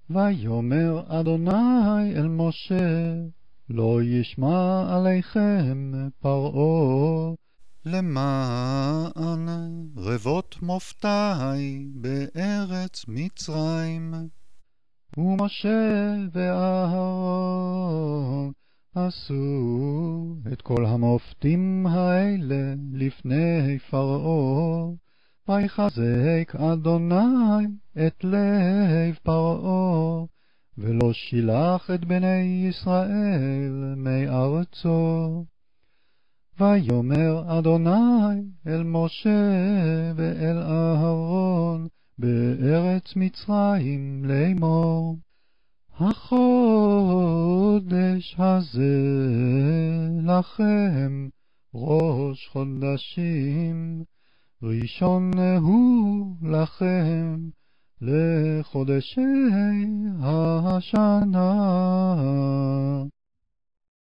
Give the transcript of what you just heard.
ויאמר אדוני אל משה, לא ישמע עליכם פרעה, למען רבות מופתי בארץ מצרים. ומשה ואהרון עשו את כל המופתים האלה לפני פרעה, ויחזק אדוני את לב פרעה, ולא שילח את בני ישראל מארצו. ויאמר אדוני אל משה ואל אהרון בארץ מצרים לאמור, החודש הזה לכם ראש חודשים, ראשון הוא לכם לחודשי השנה.